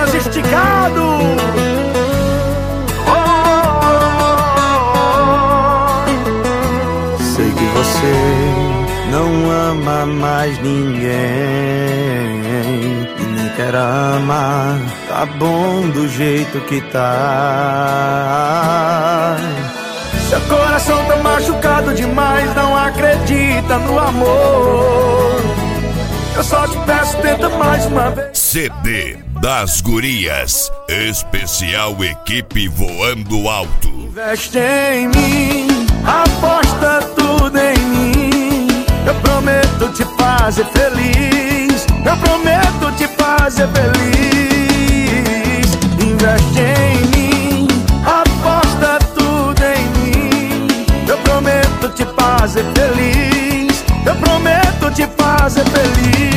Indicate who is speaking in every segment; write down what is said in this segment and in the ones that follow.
Speaker 1: Jonas esticado. Sei que você não ama mais ninguém e nem quer amar. Tá bom do jeito que tá. Seu coração tá machucado demais, não acredita no amor. Eu só te peço, tenta mais uma vez.
Speaker 2: CD das Gurias, especial Equipe Voando Alto.
Speaker 1: Investe em mim, aposta tudo em mim. Eu prometo te fazer feliz. Eu prometo te fazer feliz. Investe em mim, aposta tudo em mim. Eu prometo te fazer feliz. Eu prometo te fazer feliz.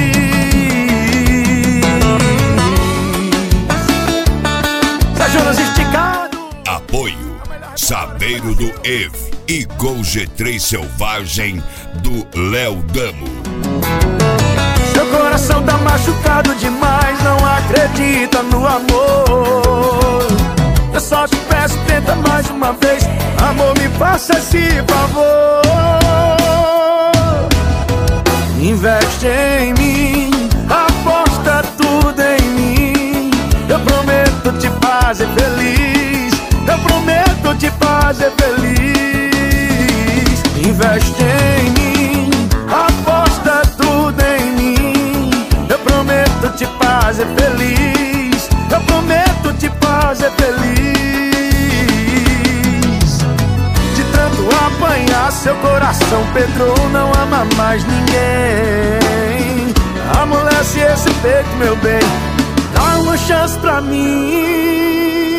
Speaker 1: Jonas esticado.
Speaker 2: Apoio Saveiro do EV e Gol G3 Selvagem do Léo Damo.
Speaker 1: Seu coração tá machucado demais, não acredita no amor. Eu só te peço, tenta mais uma vez. Amor, me faça esse favor. Investe em mim, aposta tudo em mim. Eu prometo te fazer feliz. Eu prometo te fazer feliz. Investe em mim, aposta tudo em mim. Eu prometo te fazer feliz. Eu prometo te fazer feliz. De tanto apanhar, seu coração pedrou, não ama mais ninguém. Amolece esse peito, meu bem, dá uma chance pra mim.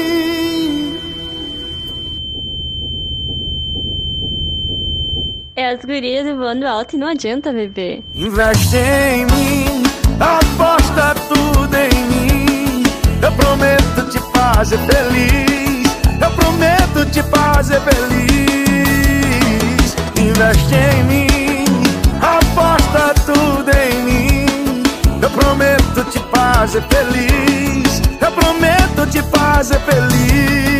Speaker 3: É as gurias voando alto e não adianta, bebê.
Speaker 1: Investe em mim, aposta tudo em mim. Eu prometo te fazer feliz. Eu prometo te fazer feliz. Investe em mim, aposta tudo em mim. Eu prometo te fazer feliz. Eu prometo te fazer feliz.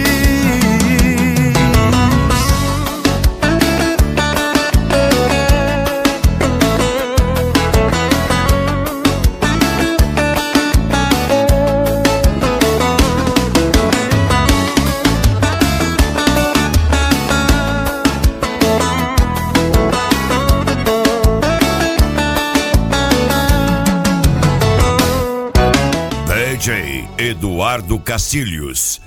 Speaker 2: DJ Eduardo Cacilhos,